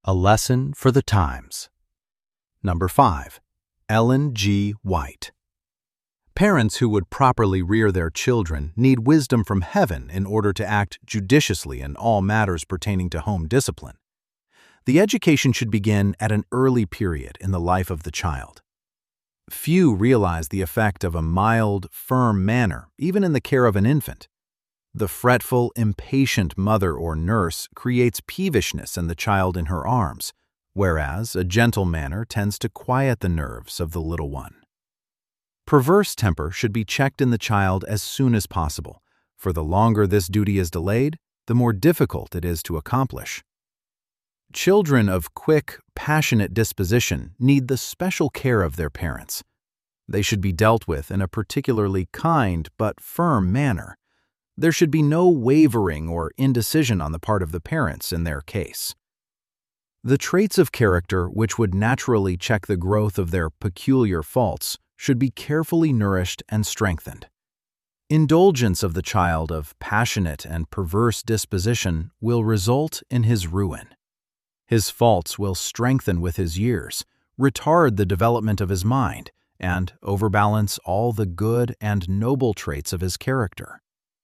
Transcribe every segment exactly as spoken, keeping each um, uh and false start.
A Lesson for the Times. Number five. Ellen G. White. Parents who would properly rear their children need wisdom from heaven in order to act judiciously in all matters pertaining to home discipline. The education should begin at an early period in the life of the child. Few realize the effect of a mild, firm manner, even in the care of an infant. The fretful, impatient mother or nurse creates peevishness in the child in her arms, whereas a gentle manner tends to quiet the nerves of the little one. Perverse temper should be checked in the child as soon as possible, for the longer this duty is delayed, the more difficult it is to accomplish. Children of quick, passionate disposition need the special care of their parents. They should be dealt with in a particularly kind but firm manner. There should be no wavering or indecision on the part of the parents in their case. The traits of character which would naturally check the growth of their peculiar faults should be carefully nourished and strengthened. Indulgence of the child of passionate and perverse disposition will result in his ruin. His faults will strengthen with his years, retard the development of his mind, and overbalance all the good and noble traits of his character.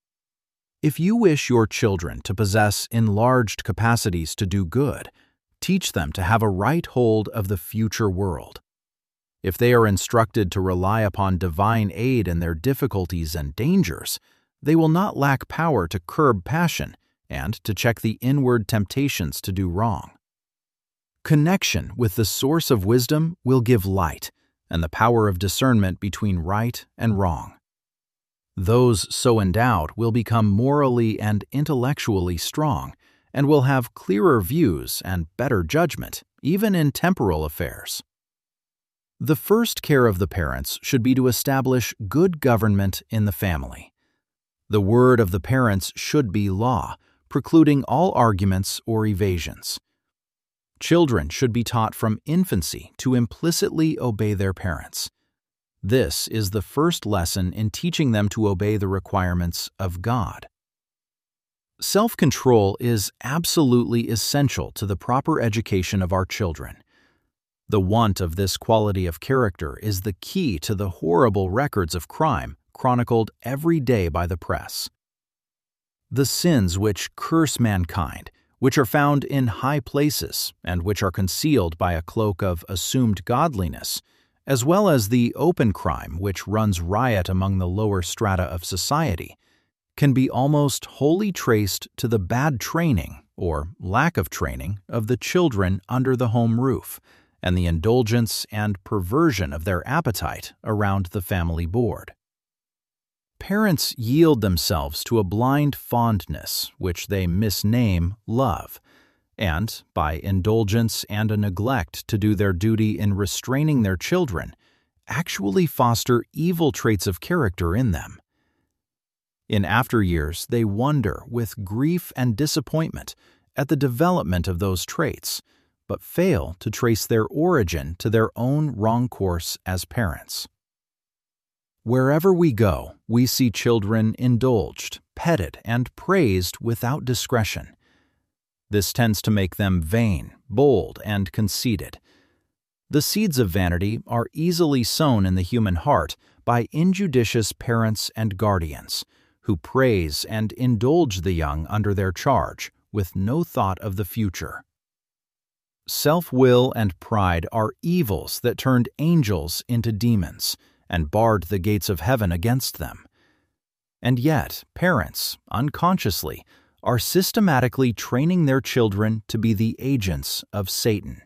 If you wish your children to possess enlarged capacities to do good, teach them to have a right hold of the future world. If they are instructed to rely upon divine aid in their difficulties and dangers, they will not lack power to curb passion and to check the inward temptations to do wrong. Connection with the source of wisdom will give light and the power of discernment between right and wrong. Those so endowed will become morally and intellectually strong and will have clearer views and better judgment, even in temporal affairs. The first care of the parents should be to establish good government in the family. The word of the parents should be law, precluding all arguments or evasions. Children should be taught from infancy to implicitly obey their parents. This is the first lesson in teaching them to obey the requirements of God. Self-control is absolutely essential to the proper education of our children. The want of this quality of character is the key to the horrible records of crime chronicled every day by the press. The sins which curse mankind, which are found in high places and which are concealed by a cloak of assumed godliness, as well as the open crime which runs riot among the lower strata of society, can be almost wholly traced to the bad training or lack of training of the children under the home roof and the indulgence and perversion of their appetite around the family board. Parents yield themselves to a blind fondness which they misname love, and, by indulgence and a neglect to do their duty in restraining their children, actually foster evil traits of character in them. In after years, they wonder with grief and disappointment at the development of those traits, but fail to trace their origin to their own wrong course as parents. Wherever we go, we see children indulged, petted, and praised without discretion. This tends to make them vain, bold, and conceited. The seeds of vanity are easily sown in the human heart by injudicious parents and guardians, who praise and indulge the young under their charge with no thought of the future. Self-will and pride are evils that turned angels into demons and barred the gates of heaven against them. And yet, parents, unconsciously, are systematically training their children to be the agents of Satan.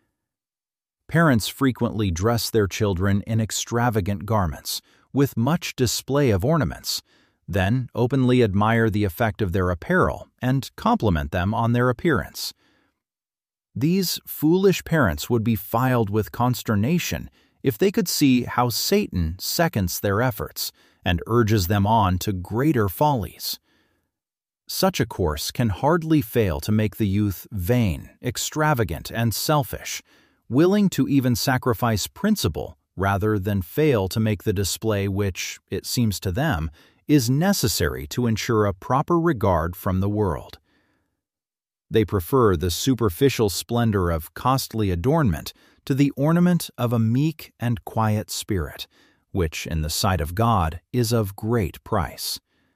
Parents frequently dress their children in extravagant garments, with much display of ornaments, then openly admire the effect of their apparel and compliment them on their appearance. These foolish parents would be filled with consternation if they could see how Satan seconds their efforts and urges them on to greater follies. Such a course can hardly fail to make the youth vain, extravagant, and selfish, willing to even sacrifice principle rather than fail to make the display which, it seems to them, is necessary to ensure a proper regard from the world. They prefer the superficial splendor of costly adornment to the ornament of a meek and quiet spirit, which, in the sight of God, is of great price.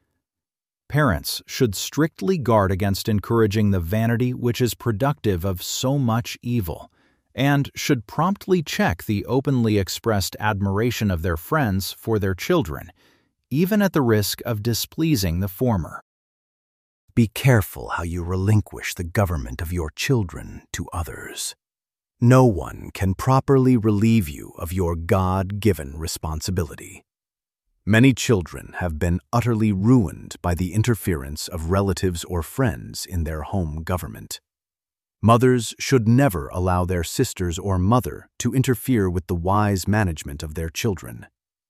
Parents should strictly guard against encouraging the vanity which is productive of so much evil, and should promptly check the openly expressed admiration of their friends for their children, even at the risk of displeasing the former. Be careful how you relinquish the government of your children to others. No one can properly relieve you of your God-given responsibility. Many children have been utterly ruined by the interference of relatives or friends in their home government. Mothers should never allow their sisters or mother to interfere with the wise management of their children.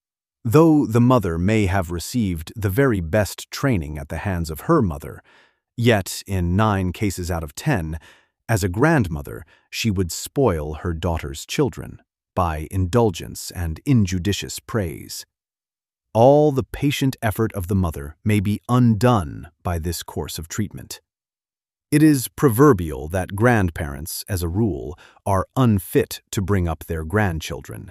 Though the mother may have received the very best training at the hands of her mother, yet in nine cases out of ten, as a grandmother, she would spoil her daughter's children by indulgence and injudicious praise. All the patient effort of the mother may be undone by this course of treatment. It is proverbial that grandparents, as a rule, are unfit to bring up their grandchildren.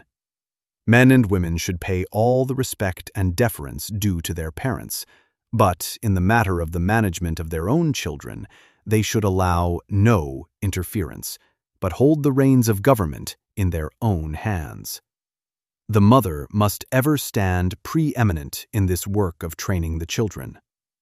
Men and women should pay all the respect and deference due to their parents, but in the matter of the management of their own children, they should allow no interference, but hold the reins of government in their own hands. The mother must ever stand preeminent in this work of training the children.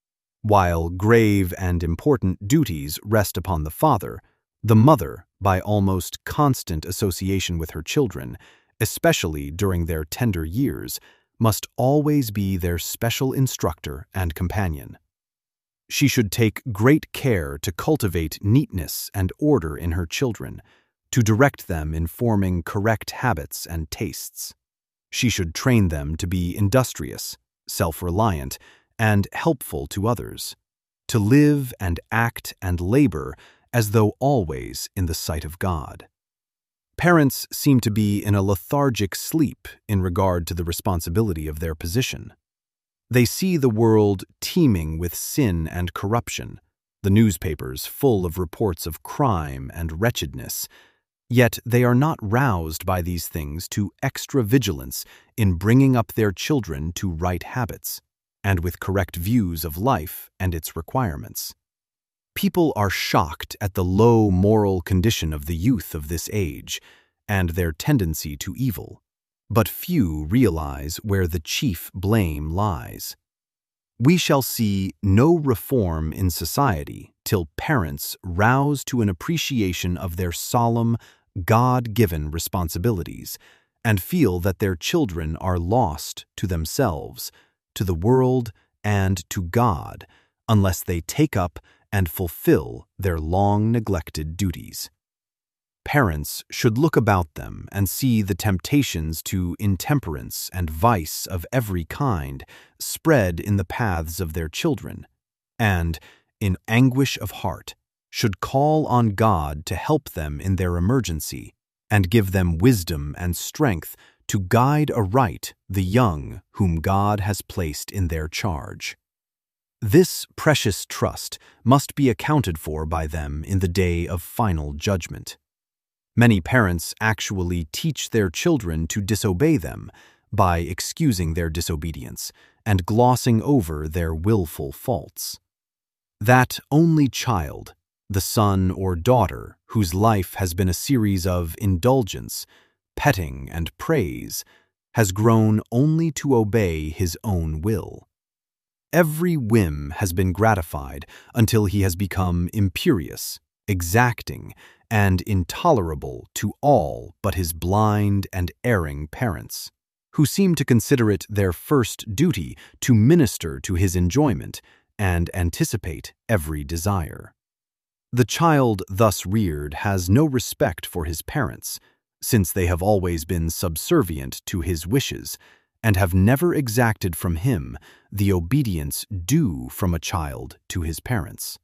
While grave and important duties rest upon the father, the mother, by almost constant association with her children, especially during their tender years, must always be their special instructor and companion. She should take great care to cultivate neatness and order in her children, to direct them in forming correct habits and tastes. She should train them to be industrious, self-reliant, and helpful to others, to live and act and labor as though always in the sight of God. Parents seem to be in a lethargic sleep in regard to the responsibility of their position. They see the world teeming with sin and corruption, the newspapers full of reports of crime and wretchedness, yet they are not roused by these things to extra vigilance in bringing up their children to right habits, and with correct views of life and its requirements. People are shocked at the low moral condition of the youth of this age and their tendency to evil, but few realize where the chief blame lies. We shall see no reform in society till parents rouse to an appreciation of their solemn, God-given responsibilities and feel that their children are lost to themselves, to the world, and to God, unless they take up and fulfill their long-neglected duties. Parents should look about them and see the temptations to intemperance and vice of every kind spread in the paths of their children, and, in anguish of heart, should call on God to help them in their emergency and give them wisdom and strength to guide aright the young whom God has placed in their charge. This precious trust must be accounted for by them in the day of final judgment. Many parents actually teach their children to disobey them by excusing their disobedience and glossing over their willful faults. That only child, the son or daughter whose life has been a series of indulgence, petting, and praise, has grown only to obey his own will. Every whim has been gratified until he has become imperious, exacting, and intolerable to all but his blind and erring parents, who seem to consider it their first duty to minister to his enjoyment and anticipate every desire. The child thus reared has no respect for his parents, since they have always been subservient to his wishes and have never exacted from him the obedience due from a child to his parents.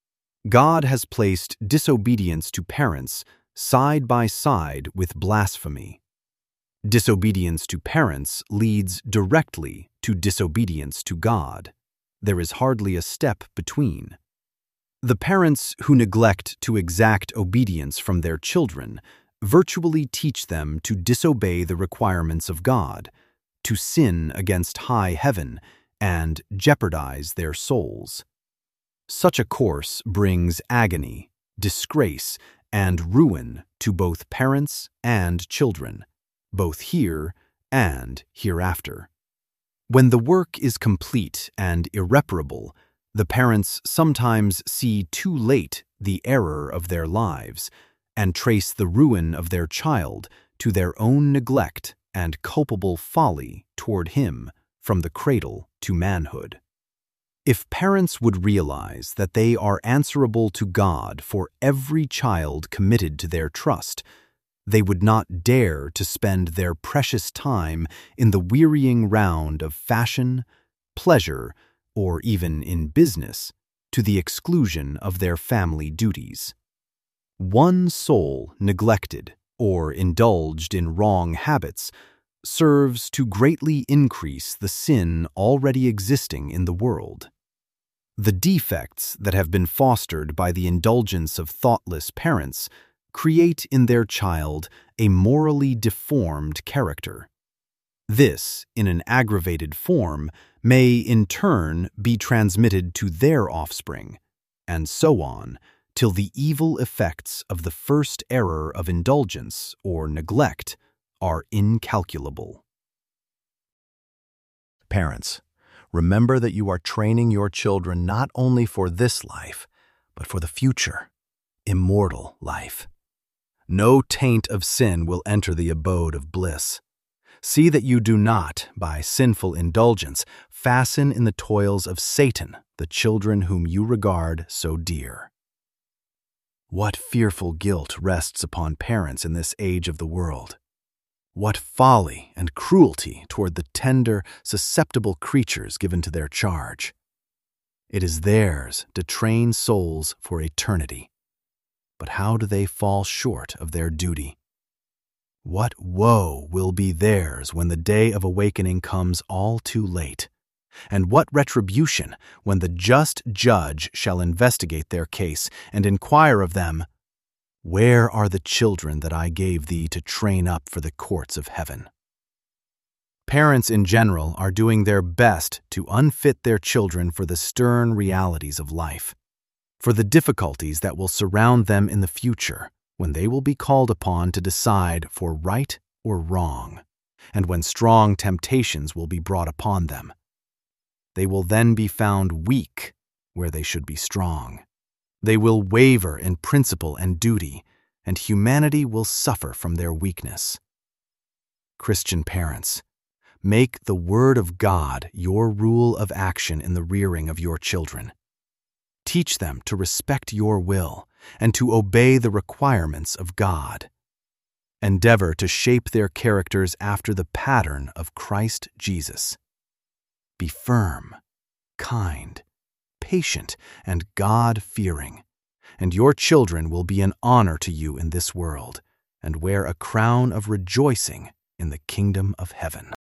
God has placed disobedience to parents side by side with blasphemy. Disobedience to parents leads directly to disobedience to God. There is hardly a step between. The parents who neglect to exact obedience from their children virtually teach them to disobey the requirements of God, to sin against high heaven, and jeopardize their souls. Such a course brings agony, disgrace, and ruin to both parents and children, both here and hereafter. When the work is complete and irreparable, the parents sometimes see too late the error of their lives and trace the ruin of their child to their own neglect and culpable folly toward him from the cradle to manhood. If parents would realize that they are answerable to God for every child committed to their trust, they would not dare to spend their precious time in the wearying round of fashion, pleasure, or even in business, to the exclusion of their family duties. One soul neglected or indulged in wrong habits serves to greatly increase the sin already existing in the world. The defects that have been fostered by the indulgence of thoughtless parents create in their child a morally deformed character. This, in an aggravated form, may in turn be transmitted to their offspring, and so on, till the evil effects of the first error of indulgence or neglect are incalculable. Parents, remember that you are training your children not only for this life, but for the future, immortal life. No taint of sin will enter the abode of bliss. See that you do not, by sinful indulgence, fasten in the toils of Satan the children whom you regard so dear. What fearful guilt rests upon parents in this age of the world! What folly and cruelty toward the tender, susceptible creatures given to their charge! It is theirs to train souls for eternity. But how do they fall short of their duty? What woe will be theirs when the day of awakening comes all too late? And what retribution when the just judge shall investigate their case and inquire of them, "Where are the children that I gave thee to train up for the courts of heaven?" Parents in general are doing their best to unfit their children for the stern realities of life, for the difficulties that will surround them in the future when they will be called upon to decide for right or wrong, and when strong temptations will be brought upon them. They will then be found weak where they should be strong. They will waver in principle and duty, and humanity will suffer from their weakness. Christian parents, make the Word of God your rule of action in the rearing of your children. Teach them to respect your will and to obey the requirements of God. Endeavor to shape their characters after the pattern of Christ Jesus. Be firm, kind, patient, and God-fearing, and your children will be an honor to you in this world and wear a crown of rejoicing in the kingdom of heaven.